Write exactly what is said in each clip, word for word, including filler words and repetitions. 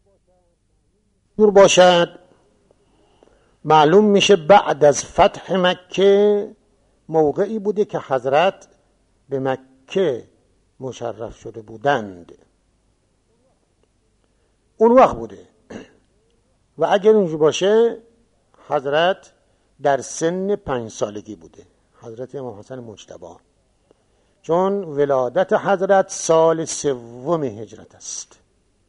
دور باشد، معلوم میشه بعد از فتح مکه موقعی بوده که حضرت به مکه مشرف شده بودند، اون وقت بوده. و اگر اونجور باشه حضرت در سن پنج سالگی بوده، حضرت امام حسن مجتبی، چون ولادت حضرت سال سوم هجرت است،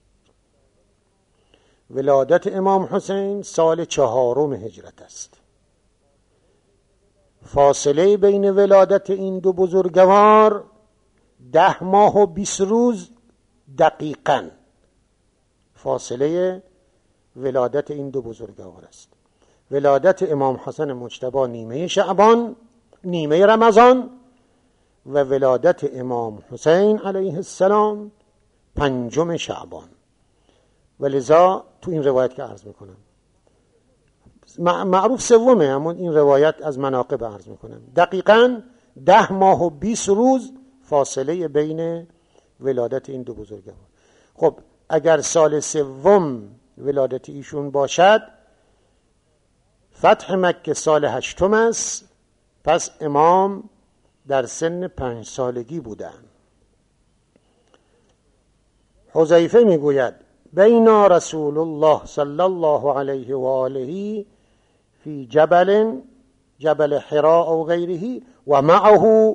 ولادت امام حسین سال چهارم هجرت است. فاصله بین ولادت این دو بزرگوار ده ماه و بیست روز دقیقاً فاصله ولادت این دو بزرگوار است. ولادت امام حسن مجتبی نیمه شعبان، نیمه رمضان، و ولادت امام حسین علیه السلام پنجم شعبان. و لذا تو این روایت که عرض میکنم معروف سومه، همون این روایت از مناقب عرض میکنم، دقیقاً ده ماه و بیست روز فاصله بین ولادت این دو بزرگوار. خب اگر سال سوم ولادت ایشون باشد، فتح مکه سال هشتم است، پس امام در سن پنج سالگی بودند. حذیفه میگوید بینا رسول الله صلی الله علیه و آله فی جبل جبل حراء او غیره و معه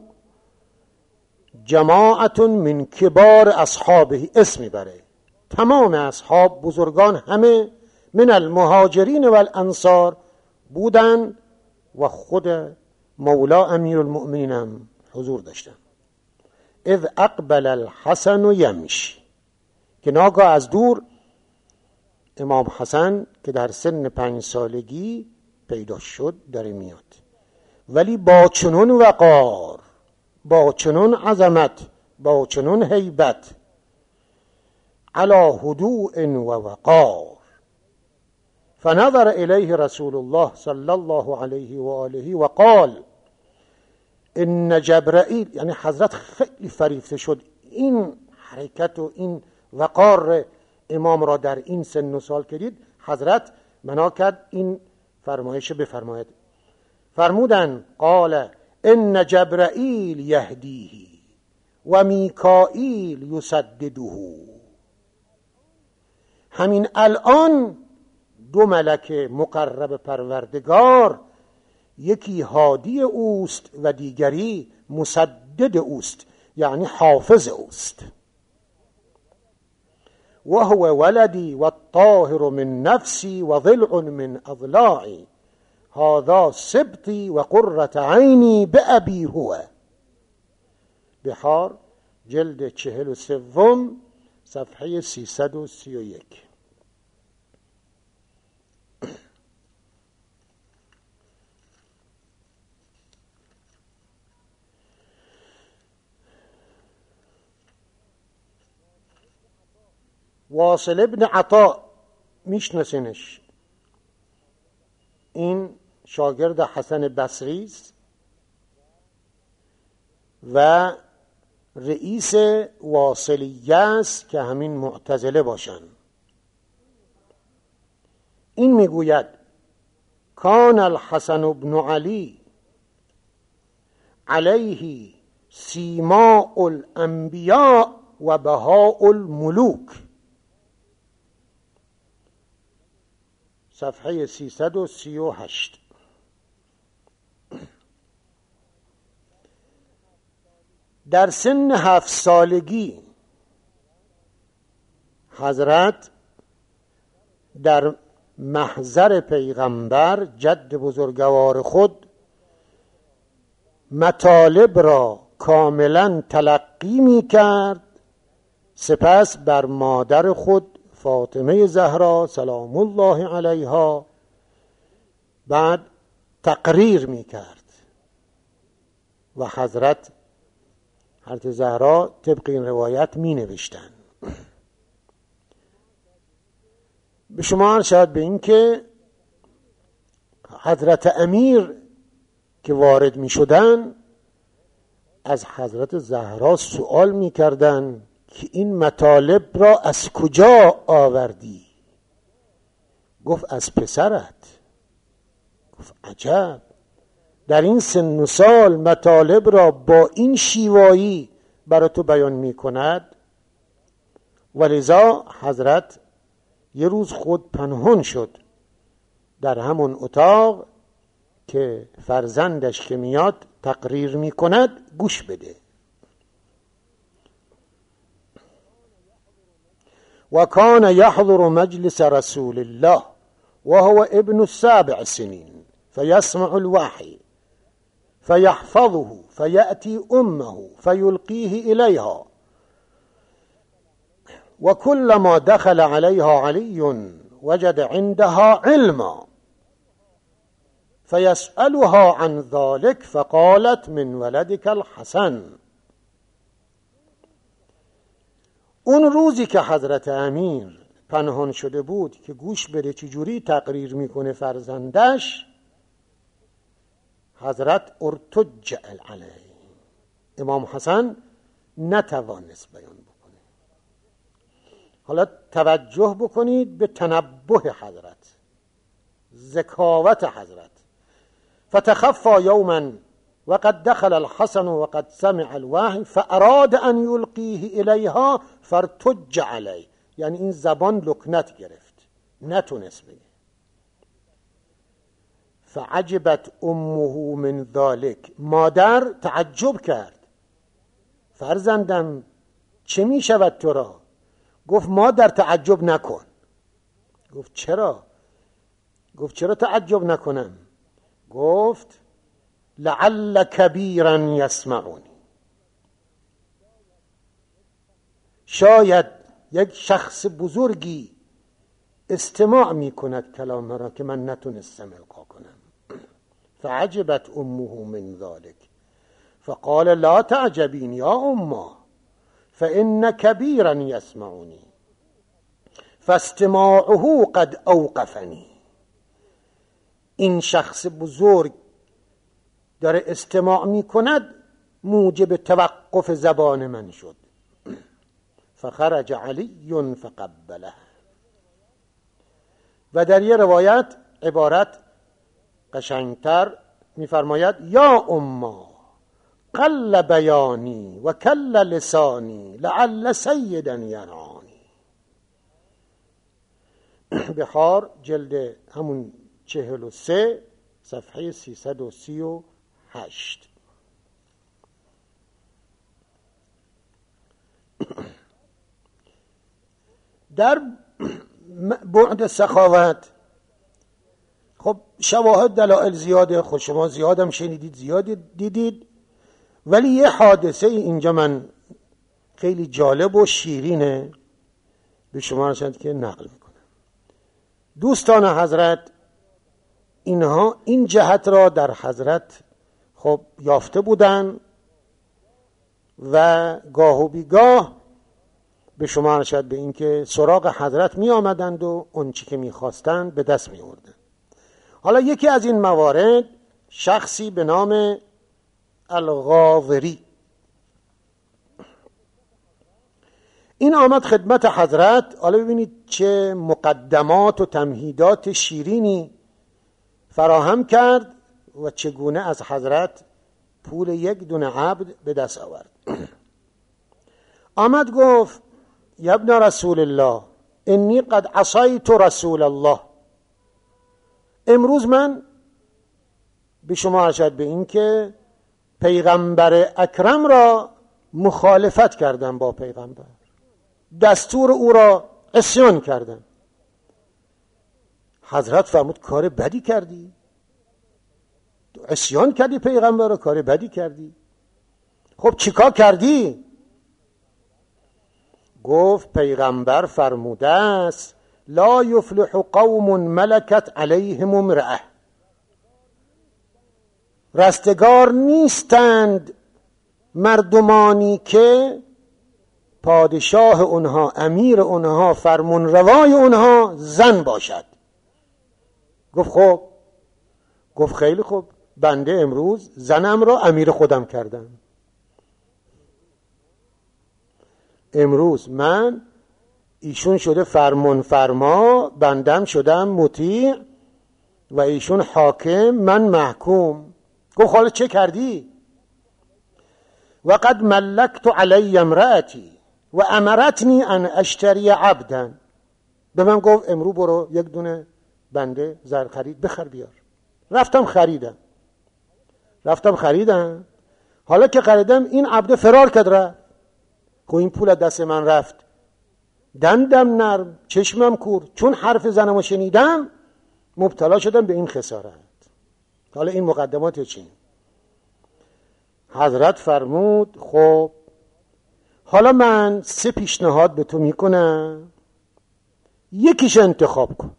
جماعت من کبار اصحابه، اسمی بره تمام اصحاب بزرگان همه من المهاجرین و الانصار بودن و خود مولا امیر المؤمنین هم حضور داشتن. اذ اقبل الحسن یمشی، که ناگاه از دور امام حسن که در سن پنج سالگی پیدا شد داره میاد، ولی با چنون وقار، با چنون عظمت، با چنون هیبت، علی هدوء و وقار. فنظر الیه رسول الله صلی الله علیه و آله و قال ان جبرائیل، یعنی حضرت خیلی فریفته شد این حرکت و این وقار امام را در این سن و سال کردید. حضرت بنا کرد این فرمایش بفرماید، فرمودن قال ان جبرائیل یهدیه و میکائیل یسدده، همین الان دو ملک مقرب پروردگار، یکی هادی اوست و دیگری مسدد اوست، یعنی حافظ اوست. و هو ولدی و الطاهر من نفسی و ضلع من اضلاعی، هذا سبطی و قرة عینی بأبی هو. بحار جلد چهل و سوم صفحه سیصد و سی و یک. واصل ابن عطا میشناسینش، این شاگرد حسن بصری است و رئیس واصلیه است که همین معتزله باشن. این میگوید کان الحسن بن علی علیه سیماء الانبیاء و بهاء الملوک، صفحه سیصد و سی و هشت. در سن هفت سالگی حضرت در محضر پیغمبر جد بزرگوار خود مطالب را کاملا تلقی می کرد، سپس بر مادر خود فاطمه زهرا سلام الله علیها بعد تقریر می کرد و حضرت حضرت زهرا طبق این روایت می نوشتن. به شما ارشاد به این که حضرت امیر که وارد می شدن از حضرت زهرا سوال می کردن که این مطالب را از کجا آوردی؟ گفت از پسرت. گفت عجب، در این سن و سال مطالب را با این شیوایی برای تو بیان می کند. ولذا حضرت یه روز خود پنهان شد در همون اتاق که فرزندش که میاد تقریر می کند گوش بده. و کان یحضر مجلس رسول الله وهو ابن السابع سنین فيسمع الوحي فيحفظه فيأتي أمه فيلقيه إليها وكلما دخل عليها علي وجد عندها علما فيسألها عن ذلك فقالت من ولدك الحسن. اون روزی که حضرت امیر پنهان شده بود که گوش بده چجوری تقریر میکنه فرزندش، حضرت ارتج علیه، امام حسن نتوانست بیان بکنه. حالا توجه بکنید به تنبه حضرت، ذکاوت حضرت. فتخفى یوما وقد دخل الحسن وقد سمع الوحی فاراد ان یلقیه الیها فارتج علیه، یعنی این زبان لکنت گرفت، نتونست بگه. فعجبت امه من ذلك، مادر تعجب کرد، فرزندم چه می شود تو را؟ گفت مادر تعجب نکن. گفت چرا؟ گفت چرا تعجب نکنم؟ گفت لعل کبیرا یسمعونی، شاید یک شخص بزرگی استماع می کند کلام را که من نتونستم القا کنم. فعجبت امه من ذلك فقال لا تعجبین یا اما فإن كبيرا يسمعني فاستماعه قد اوقفني. این شخص بزرگ داره استماع می کند، موجب توقف زبان من شد. فخرج علی فقبله. و در یه روایت عبارت قشنگتر می‌فرماید یا اما قل بیانی و کل لسانی لعل سیدا ینانی. بخار جلد همون چهل و سه صفحه سیصد و سی و هشت. در بعد سخاوت خب شواهد دلائل زیاده، خود شما زیادم شنیدید، زیاد دیدید، ولی یه حادثه اینجا من خیلی جالب و شیرینه به شما رسند که نقل میکنم. دوستان حضرت اینها این جهت را در حضرت خب یافته بودن و گاه و بیگاه به شما رسد به این که سراغ حضرت می آمدند و اون چی که می خواستند به دست می آوردند. حالا یکی از این موارد شخصی به نام الغاوری، این آمد خدمت حضرت. حالا ببینید چه مقدمات و تمهیدات شیرینی فراهم کرد و چگونه از حضرت پول یک دونه عبد به دست آورد. آمد گفت یا ابن رسول الله انی قد عصیت رسول الله، امروز من به شما ارشد به این که پیغمبر اکرم را مخالفت کردم، با پیغمبر دستور او را عصیان کردم. حضرت فرمود کار بدی کردی، عصیان کردی پیغمبر را، کار بدی کردی. خب چیکار کردی؟ گفت پیغمبر فرموده است لا یفلح قوم ملکت علیهم امرأه، رستگار نیستند مردمانی که پادشاه اونها، امیر اونها، فرمون روای اونها زن باشد. گفت خب، گفت خیلی خوب، بنده امروز زنم را امیر خودم کردم. امروز من ایشون شده فرمان فرما، بندم شدم مطیع و ایشون حاکم، من محکوم. گفت حالا چه کردی؟ و قد ملکت علی امرأتی و امرتنی ان اشتری عبدا. به من گفت امرو برو یک دونه بنده زر خرید بخر بیار. رفتم خریدم رفتم خریدم حالا که خریدم این عبد فرار کرد رفت. خب این پول دست من رفت، دندم نرم، چشمم کور، چون حرف زنمو شنیدم مبتلا شدم به این خسارت. حالا این مقدمات چی؟ حضرت فرمود خب حالا من سه پیشنهاد به تو میکنم، یکیش انتخاب کن.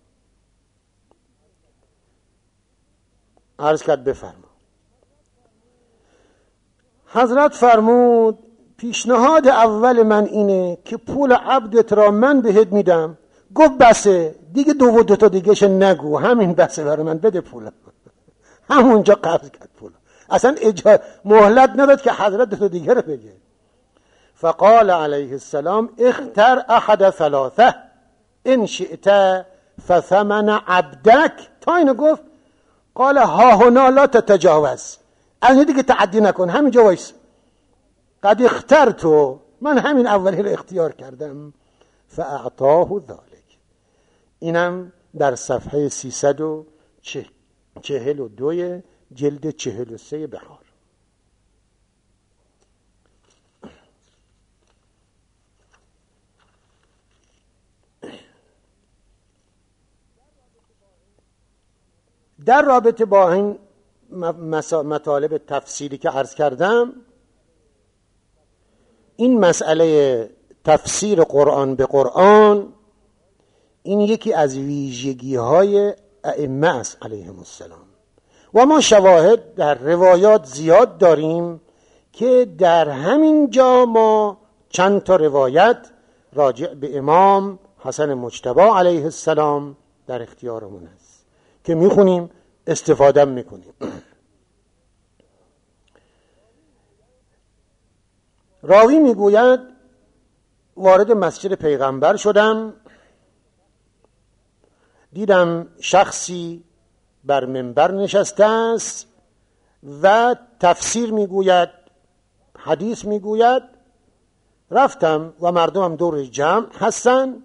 عرض کرد بفرما. حضرت فرمود پیشنهاد اول من اینه که پول عبدت را من بهت میدم. گفت بسه دیگه، دو و دو تا دیگهش نگو، همین بسه برای من، بده پول. همونجا قبض کرد پول، اصلا اجازه مهلت نداد که حضرت دو تا دیگه رو بگه. فقال علیه السلام اختر احد ثلاثه ان شئت فثمن عبدک. تا اینو گفت قال ها هنا لا تتجاوز، از دیگه تعدی نکن، همینجا وایس. قد اخترتو، من همین اولی رو اختیار کردم. فاعطاه ذلك. اینم در صفحه سیصد و چهل و دو جلد چهل و سه بهار. در رابطه با این مطالب تفسیری که عرض کردم، این مسئله تفسیر قرآن به قرآن این یکی از ویژگی های ائمه است علیهم السلام و ما شواهد در روایات زیاد داریم که در همین جا ما چند تا روایت راجع به امام حسن مجتبی علیه السلام در اختیارمون است که میخونیم استفاده میکنیم. راوی میگوید وارد مسجد پیغمبر شدم، دیدم شخصی بر منبر نشسته است و تفسیر میگوید، حدیث میگوید. رفتم و مردمم دور جمع هستن،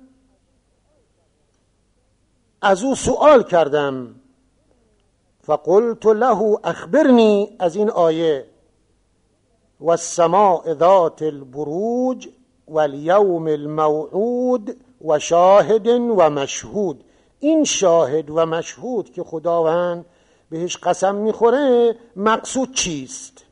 از او سؤال کردم. فقلت له اخبرنی از این آیه و السماء ذات البروج و الیوم الموعود و شاهد و مشهود. این شاهد و مشهود که خداوند بهش قسم میخوره مقصود چیست؟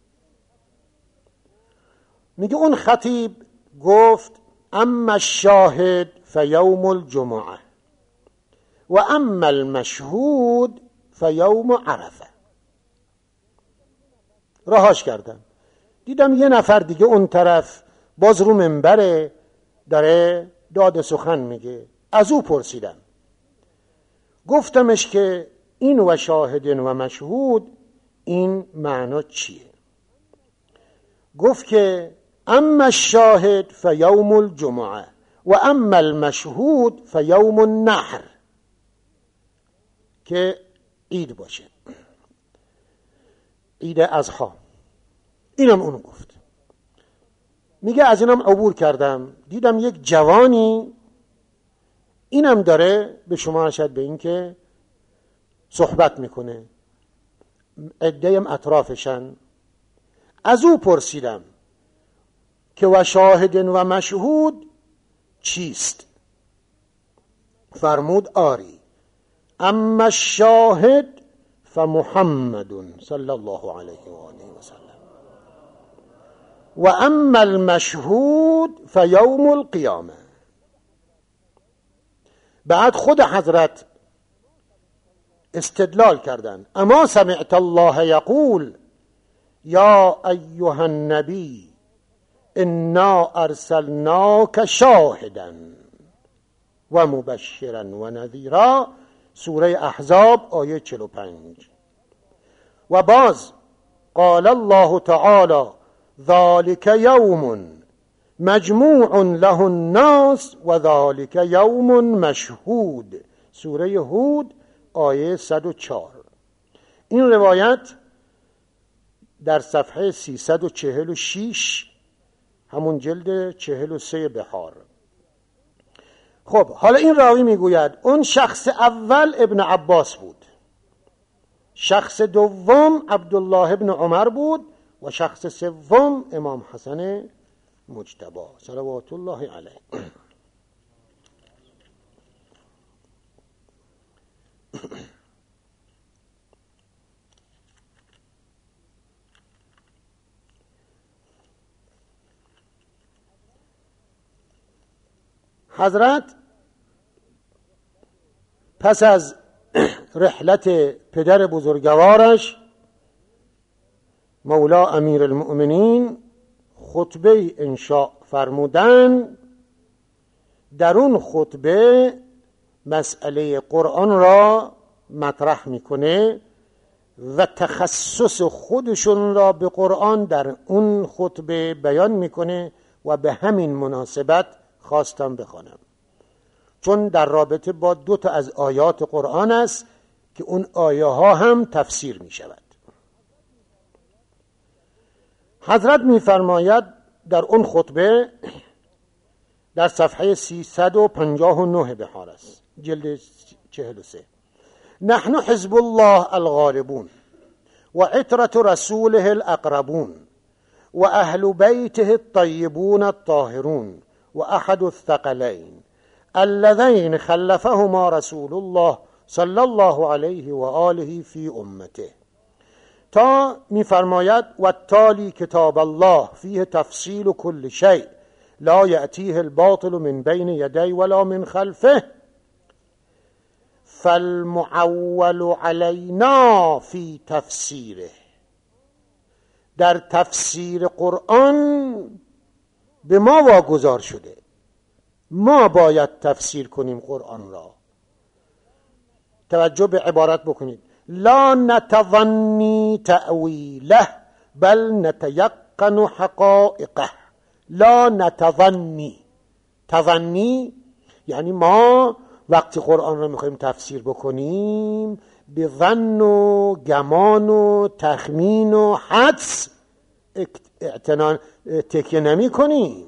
میگه اون خطیب گفت اما الشاهد فیوم الجمعه و اما المشهود فیوم عرفه. رهاش کردم، دیدم یه نفر دیگه اون طرف باز رو منبره داره داد سخن میگه. از او پرسیدم، گفتمش که این و شاهد و مشهود این معنا چیه؟ گفت که اما الشاهد فیوم الجمعه و اما المشهود فیوم النحر، که عید باشه، عید اضحی. اینم اونو گفت. میگه از اینم عبور کردم، دیدم یک جوانی اینم داره به شما ارشد به این که صحبت میکنه، عده‌ام اطرافشن. از او پرسیدم که و شاهد و مشهود چیست؟ فرمود آری اما الشاهد فمحمد صلی الله علیه و آله و سلم و اما المشهود فیوم القیامه. بعد خود حضرت استدلال کردن. اما سمعت الله یقول یا ایها النبی انا ارسلناک شاهدا و مبشرا و نذیرا، سوره احزاب آیه چهل و پنج. و باز قال الله تعالی ذلك یوم مجموع له الناس و ذلك یوم مشهود. سوره هود آیه صد و چهار. این روایت در صفحه سیصد و چهل و شش همون جلد چهل و سه بحار. خب حالا این راوی میگوید اون شخص اول ابن عباس بود، شخص دوم عبدالله ابن عمر بود و شخص سوم امام حسن مجتبی صلوات الله علیه. حضرت پس از رحلت پدر بزرگوارش مولا امیر المؤمنین خطبه انشاء فرمودن. در اون خطبه مسئله قرآن را مطرح میکنه و تخصص خودشون را به قرآن در اون خطبه بیان میکنه و به همین مناسبت خواستم بخوانم، چون در رابطه با دو تا از آیات قرآن است که اون آیه ها هم تفسیر می شود. حضرت می فرماید در اون خطبه در صفحه سیصد و پنجاه و نه بحار است، جلد چهل و سه: نحن حزب الله الغالبون و عترة رسوله الاقربون و اهل بیته الطیبون الطاهرون و احد الثقلین الذين خلفهما رسول الله صلی الله علیه و آله فی امته. تا می‌فرماید و تالی کتاب الله فیه تفصیل کل شیء لا یأتیه الباطل من بین یدی ولا من خلفه فالمعول علینا فی تفسیره. در تفسیر قرآن به ما واگذار شده، ما باید تفسیر کنیم قرآن را. توجه به عبارت بکنید: لا نتظنی تأویله بل نتیقن حقائقه. لا نتظنی، تظنی یعنی ما وقتی قرآن را میخوایم تفسیر بکنیم به ظن و گمان و تخمین و حدس اعتنا تکیه نمی کنیم.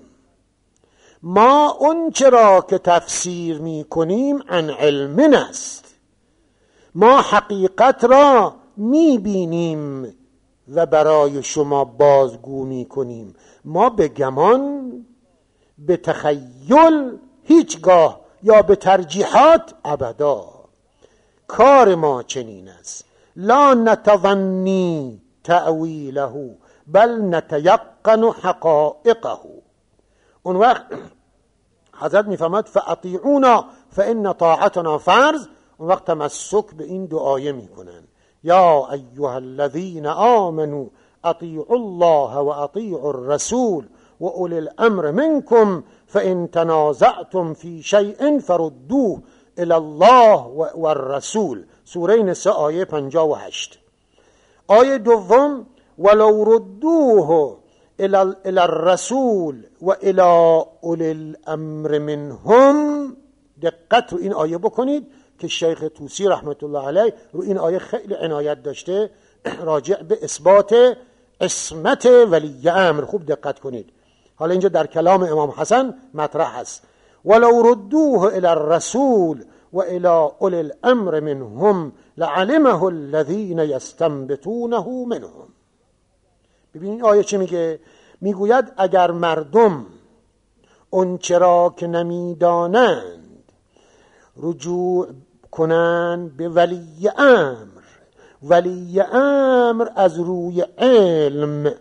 ما اون چرا که تفسیر می کنیم عن علم است، ما حقیقت را می بینیم و برای شما بازگو می کنیم. ما به گمان، به تخیل هیچگاه یا به ترجیحات ابدا. کار ما چنین است. لا نتظنی تأویله بل نتیقن حقائقه. اون وقت حضرت میفهمد فاطیعونا فان طاعتنا فرض. اون وقت تمسک به این دو آیه میکنن: یا ایها الذین آمنوا اطیعوا الله و اطیعوا الرسول و اولی الامر منکم فان تنازعتم فی شیء فردوه الی الله و الرسول. سوره نساء آیه پنجاه و هشت. آیه دوم: ولو ردوه الى الرسول و الى اولی الامر منهم. دقت رو این آیه بکنید که شیخ طوسی رحمت الله علیه رو این آیه خیلی عنایت داشته راجع به اثبات عصمت ولی امر. خوب دقت کنید. حالا اینجا در کلام امام حسن مطرح است: ولو ردوه الى الرسول و الى اولی الامر منهم لعلمه الذین یستنبطونه منهم. ببینید آیه چی میگه؟ میگوید اگر مردم اون چرا که نمیدانند رجوع کنند به ولی امر، ولی امر از روی علم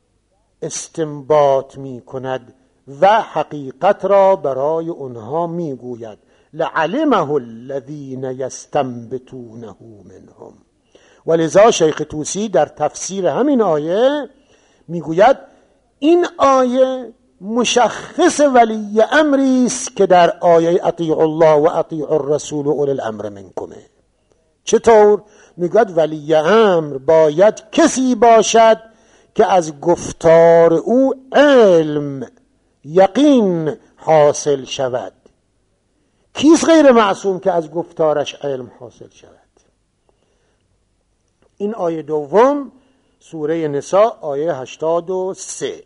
استنباط می کند و حقیقت را برای اونها میگوید. لعلمه الذین یستنبطونه منهم. ولذا شیخ طوسی در تفسیر همین آیه میگوید این آیه مشخص ولی امری است که در آیه اطیعوا الله و اطیعوا الرسول و اولی الامر منکم. چطور؟ میگوید ولی امر باید کسی باشد که از گفتار او علم یقین حاصل شود. کیست غیر معصوم که از گفتارش علم حاصل شود؟ این آیه دوم سوره نساء آیه هشتاد و سه.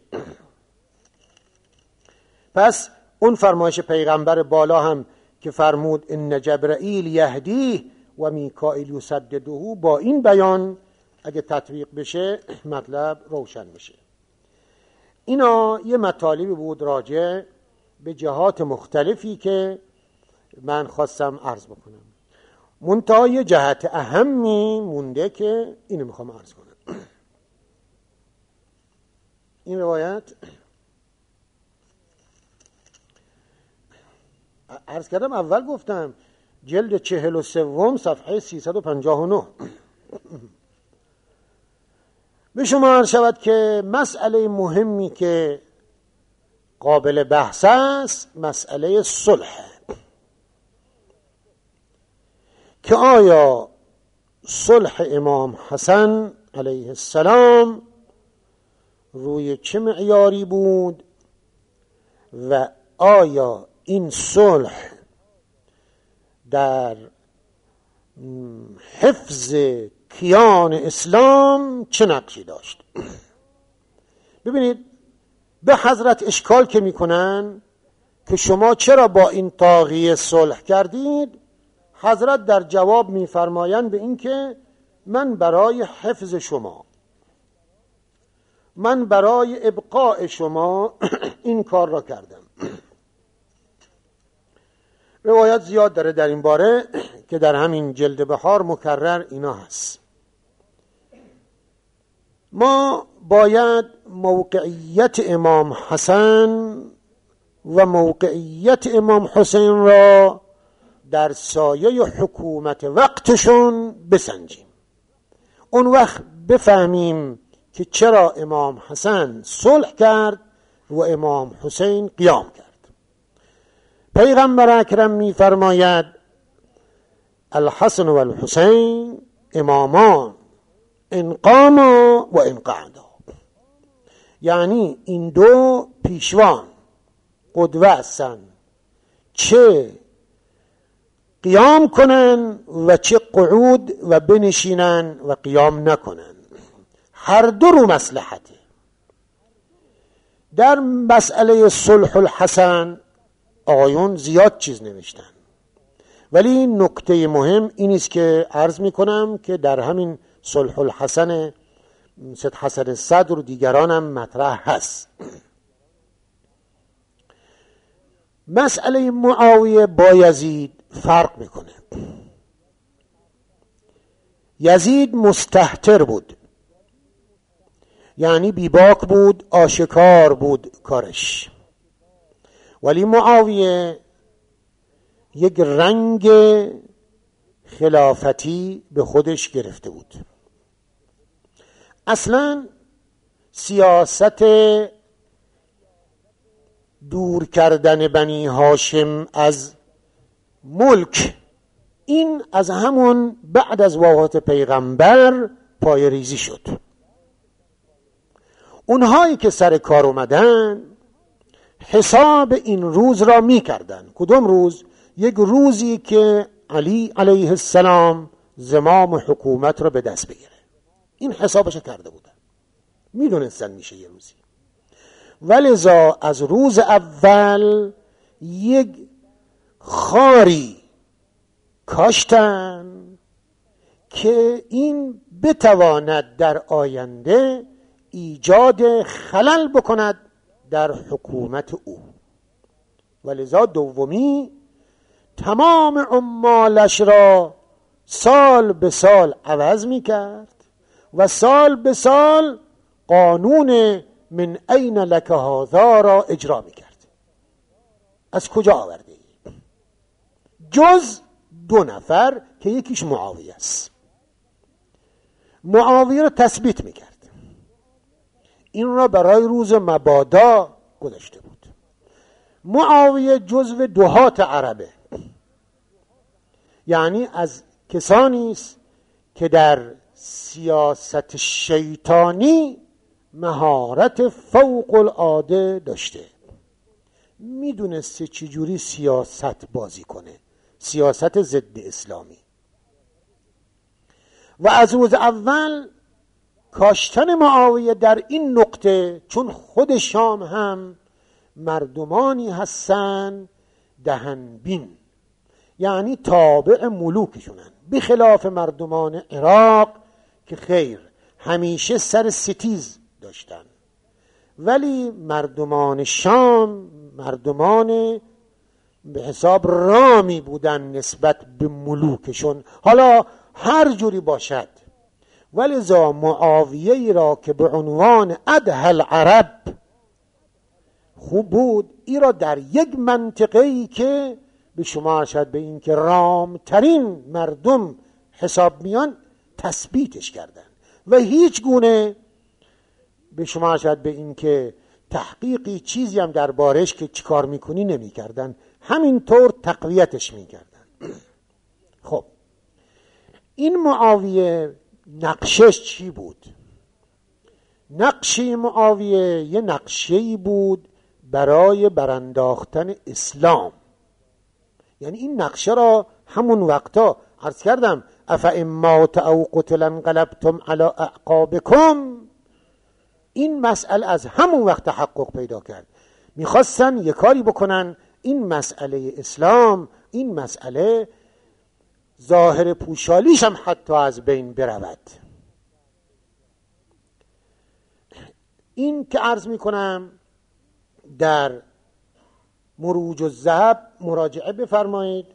پس اون فرمایش پیغمبر بالا هم که فرمود ان جبرائیل یهدیه و میکائیل یسدده، با این بیان اگه تطبیق بشه مطلب روشن میشه. اینا یه مطالبی بود راجع به جهات مختلفی که من خواستم عرض بکنم. منتها یه جهت اهمی مونده که اینو میخوام عرض کنم. این روایت عرض کردم، اول گفتم جلد چهل و سوم صفحه سیصد و پنجاه و نه. به شما عرض شود که مسئله مهمی که قابل بحث است مسئله صلح، که آیا صلح امام حسن علیه السلام روی چه معیاری بود و آیا این صلح در حفظ کیان اسلام چه نقشی داشت؟ ببینید به حضرت اشکال که میکنن که شما چرا با این طاغیه صلح کردید، حضرت در جواب میفرمایند به این که من برای حفظ شما، من برای ابقاء شما این کار را کردم. روایت زیاد داره در این باره که در همین جلد بهار مکرر اینا هست. ما باید موقعیت امام حسن و موقعیت امام حسین را در سایه حکومت وقتشون بسنجیم. اون وقت بفهمیم که چرا امام حسن صلح کرد و امام حسین قیام کرد. پیغمبر اکرم می فرماید الحسن و الحسین امامان ان قاما و ان قعدا، یعنی این دو پیشوان قدوه هستند، چه قیام کنن و چه قعود و بنشینن و قیام نکنن، هر دو رو مصلحته. در مسئله صلح الحسن آقایون زیاد چیز نوشتن، ولی نکته مهم این است که عرض می کنم که در همین صلح الحسن سید حسن صدر و دیگران هم مطرح هست. مسئله معاویه با یزید فرق میکنه. یزید مستهتر بود، یعنی بیباک بود، آشکار بود کارش، ولی معاویه یک رنگ خلافتی به خودش گرفته بود. اصلا سیاست دور کردن بنی هاشم از ملک، این از همون بعد از وفات پیغمبر پای ریزی شد. اونهایی که سر کار اومدن حساب این روز را می کردن. کدوم روز؟ یک روزی که علی علیه السلام زمام حکومت را به دست بگیره. این حسابش کرده بودن، می دونستن میشه یه روزی. ولذا از روز اول یک خاری کاشتن که این بتواند در آینده ایجاد خلل بکند در حکومت او. ولذا دومی تمام عمالش را سال به سال عوض می کرد و سال به سال قانون من این لک هذا را اجرا می کرد. از کجا آورده ای؟ جز دو نفر که یکیش معاویه است. معاویه را تثبیت می کرد، این را برای روز مبادا گذاشته بود. معاویه جزو دهات عربه، یعنی از کسانی است که در سیاست شیطانی مهارت فوق العاده داشته. میدونسته چجوری سیاست بازی کنه، سیاست ضد اسلامی. و از روز اول کاشتن معاویه در این نقطه، چون خود شام هم مردمانی هستن دهنبین، یعنی تابع ملوکشونن، بخلاف مردمان عراق که خیر همیشه سر ستیز داشتن، ولی مردمان شام مردمان به حساب رامی بودن نسبت به ملوکشون. حالا هر جوری باشد، ولذا معاویه ای را که به عنوان ادهل عرب خوب بود، ای را در یک منطقه ای که به شما شد به این که رامترین مردم حساب میان تثبیتش کردن و هیچ گونه به شما شد به این که تحقیقی چیزی هم دربارش که چیکار میکنی نمی کردن، همینطور تقویتش میکردن. خب این معاویه نقشش چی بود؟ نقشه معاویه یه نقشه‌ای بود برای برانداختن اسلام. یعنی این نقشه را همون وقتا عرض کردم افا مات او قتل انقلبتم علی اعقابکم، این مسئله از همون وقت تحقق پیدا کرد. میخواستن یه کاری بکنن این مسئله اسلام، این مسئله ظاهر پوشالیش هم حتی از بین برود. این که عرض میکنم در مروج الذهب مراجعه بفرمایید.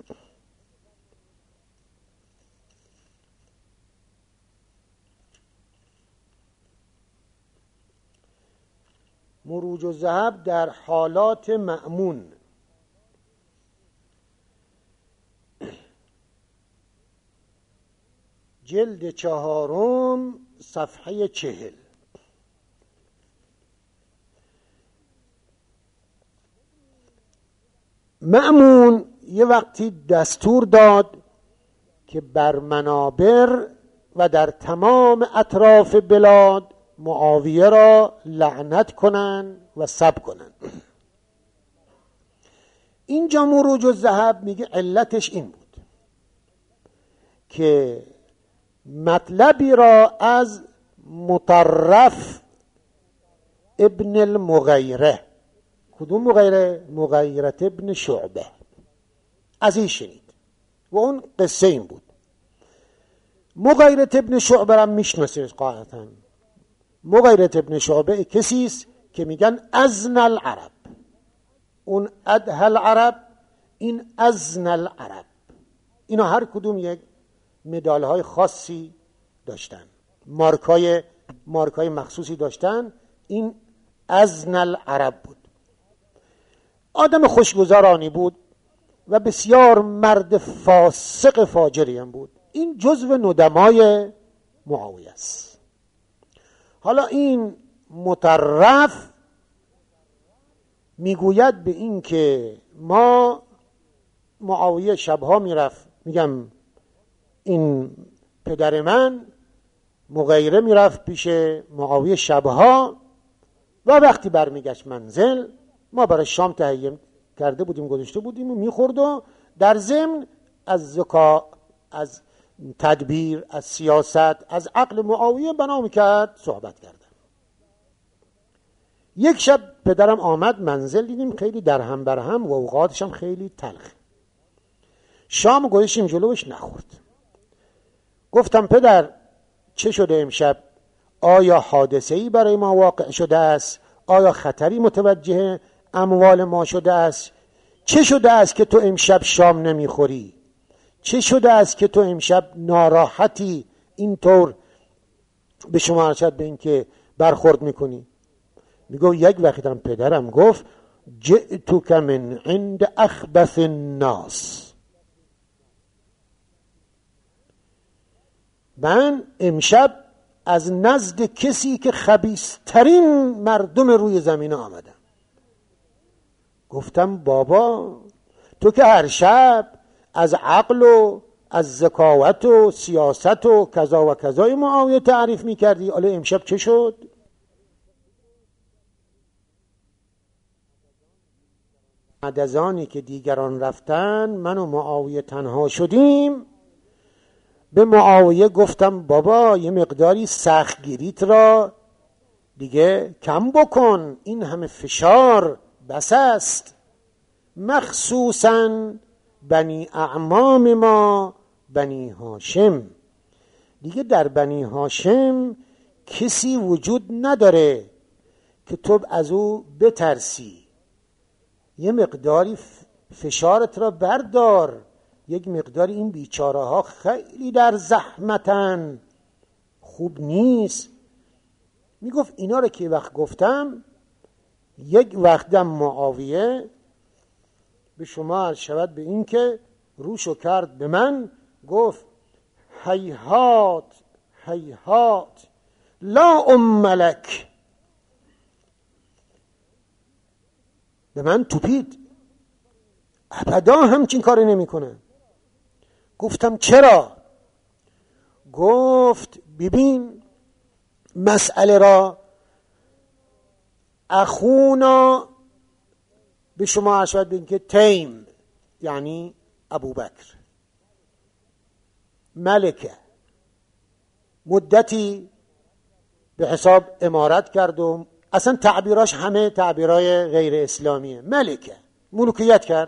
مروج الذهب در حالات مأمون، جلد چهارم صفحه چهل. مأمون یه وقتی دستور داد که بر منابر و در تمام اطراف بلاد معاویه را لعنت کنن و سب کنن. اینجا مروج الذهب میگه علتش این بود که مطلبی را از مطرف ابن المغیره، کدوم مغیره؟ مغیرت ابن شعبه، از این شنید و اون قصه این بود. مغیرت ابن شعبه را میشناسید قاعدتاً. مغیرت ابن شعبه کسی است که میگن ازن العرب، اون ادهل عرب، این ازن العرب، اینا هر کدوم یک مدال های خاصی داشتن، مارکای مارکای مخصوصی داشتن. این ازن العرب بود. آدم خوشگذرانی بود و بسیار مرد فاسق فاجری هم بود. این جزو ندمای معاویه است. حالا این مطرف میگوید به این که ما معاویه شبها میرفت، میگم این پدر من مغیره میرفت پیش معاویه شبها و وقتی برمیگشت منزل ما برای شام تهیه کرده بودیم گذاشته بودیم و میخورد و در ضمن از ذکا، از تدبیر، از سیاست، از عقل معاویه بنا میکرد صحبت کردن. یک شب پدرم آمد منزل، دیدیم خیلی درهم برهم و اوقاتش هم خیلی تلخ. شام گذاشتیم جلوش نخورد. گفتم پدر چه شده امشب؟ آیا حادثه‌ای برای ما واقع شده است؟ آیا خطری متوجه اموال ما شده است؟ چه شده است که تو امشب شام نمیخوری؟ چه شده است که تو امشب ناراحتی اینطور به شما ارشد به این که برخورد میکنی؟ میگو یک وقت هم پدرم گفت جئتک من عند اخبث الناس، من امشب از نزد کسی که خبیث‌ترین مردم روی زمین آمدم. گفتم بابا تو که هر شب از عقل و از ذکاوت و سیاست و کذا و کذای معاویه تعریف میکردی، حالا امشب چه شد؟ بعد از آنی که دیگران رفتن من و معاویه تنها شدیم، به معاویه گفتم بابا یه مقداری سختگیریت را دیگه کم بکن، این همه فشار بس است، مخصوصاً بنی اعمام ما بنی هاشم، دیگه در بنی هاشم کسی وجود نداره که تو از او بترسی، یه مقداری فشارت را بردار، یک مقداری این بیچاره ها خیلی در زحمتن، خوب نیست. میگفت اینا رو که وقت گفتم، یک وقتم معاویه به شما عرض شود به این که روشو کرد به من، گفت هیهات هیهات لا ام لک، به من توپید، ابدا همچین کاری نمی کنه. گفتم چرا؟ گفت ببین مسئله را اخونا، به شما اشارت به اینکه تیم یعنی ابوبکر ملکه مدتی به حساب امارت کرد و اصلا تعبیراش همه تعبیرای غیر اسلامیه، ملکه ملوکیت کرد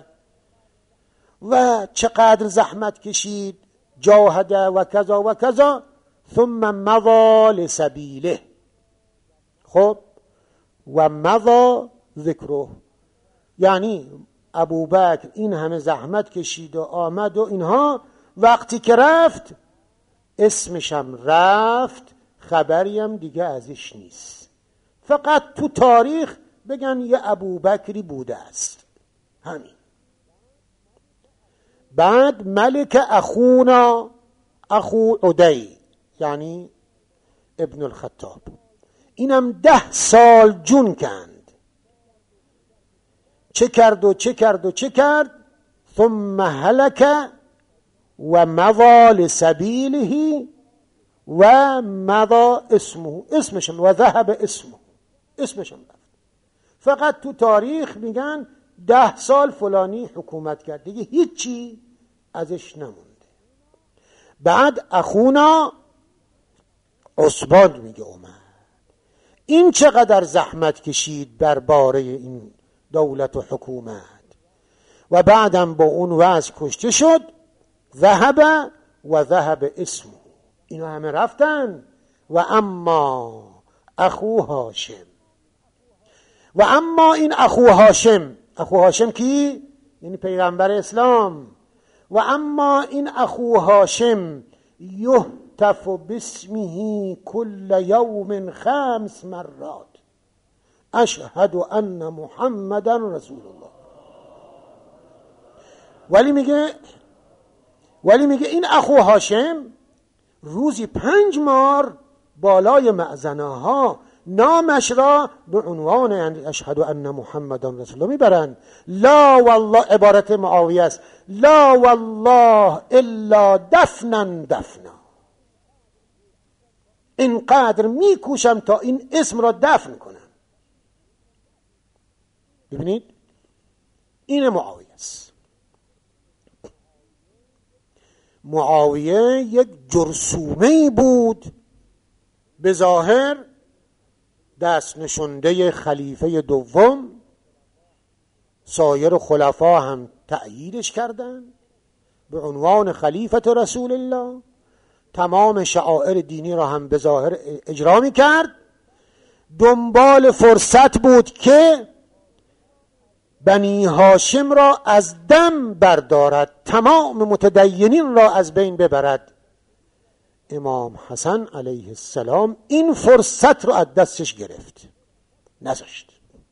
و چقدر زحمت کشید، جاهده و کذا و کذا، ثم مضى لسبیله. خب و مضى ذکره، یعنی ابوبکر این همه زحمت کشید و آمد و اینها، وقتی که رفت اسمشم رفت، خبریم دیگه ازش نیست، فقط تو تاریخ بگن یه ابوبکری بوده است، همین. بعد ملک اخونا اخو عدی یعنی ابن الخطاب، اینم ده سال جون کند، چه کرد و چه کرد و چه کرد، ثم هلک و مضى لسبیله و مضى اسمه، اسمشم و ذهب اسمه، اسمشم رفت، فقط تو تاریخ میگن ده سال فلانی حکومت کرد، دیگه هیچی ازش نمونده. بعد اخونا عثمان میگه اومد، این چقدر زحمت کشید بر باره این دولت و حکومت، و بعدم با اون وضع کشته شد، ذهب و ذهب اسمه، اینا همه رفتن. و اما اخو هاشم، و اما این اخو هاشم، اخو هاشم کی؟ یعنی پیغمبر اسلام. و اما این اخو هاشم یهتف باسمه کل یوم خمس مرات اشهد ان محمدا رسول الله. ولی میگه ولی میگه این اخو هاشم روزی پنج مار بالای مأذنه ها نامش را به عنوان اشهد ان محمدا رسول الله میبرند. لا والله، عبارت معاویه است، لا والله الا دفنا دفنا، اینقدر میکوشم تا این اسم را دفن کنم. ببینید این معاویه است. معاویه یک جرثومه‌ای بود، به ظاهر دست نشنده خلیفه دوم، سایر خلفا هم تأییدش کردند به عنوان خلیفه رسول الله، تمام شعائر دینی را هم به ظاهر اجرا می کرد، دنبال فرصت بود که بنی هاشم را از دم بردارد، تمام متدینین را از بین ببرد. امام حسن علیه السلام این فرصت رو از دستش گرفت، نذاشت.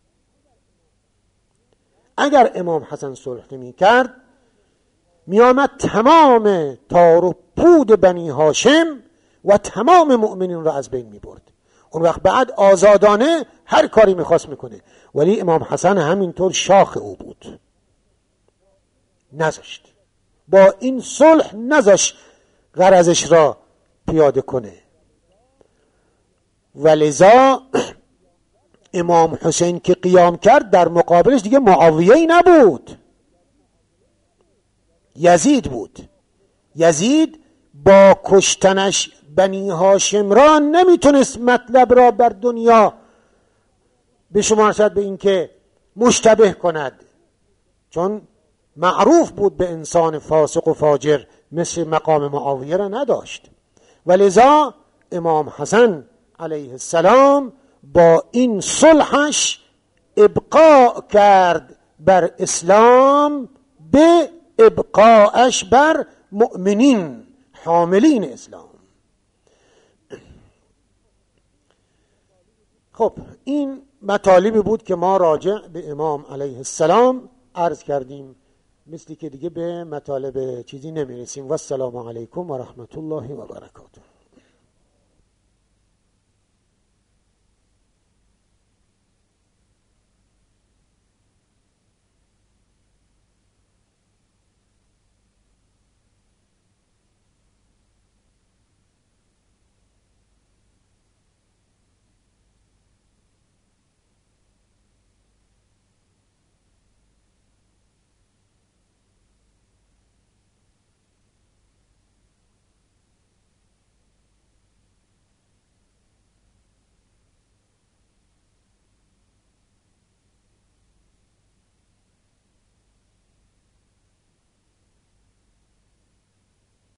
اگر امام حسن صلح نمی کرد، می آمد تمام تار و پود بنی هاشم و تمام مؤمنین را از بین می برد. اون وقت بعد آزادانه هر کاری می خواست می کنه. ولی امام حسن همینطور شاخ او بود، نذاشت. با این صلح نذاشت غرضش را پیاده کنه. ولذا امام حسین که قیام کرد در مقابلش دیگه معاویه‌ای نبود، یزید بود. یزید با کشتنش بنی هاشم را نمیتونست مطلب را بر دنیا به شما رسد به این که مشتبه کند، چون معروف بود به انسان فاسق و فاجر، مثل مقام معاویه را نداشت. ولذا امام حسن علیه السلام با این صلحش ابقاء کرد بر اسلام به ابقاءش بر مؤمنین حاملین اسلام. خب این مطالبی بود که ما راجع به امام علیه السلام عرض کردیم، مثلی که دیگه به مطالب چیزی نمیرسیم. و السلام علیکم و رحمت الله و برکاته.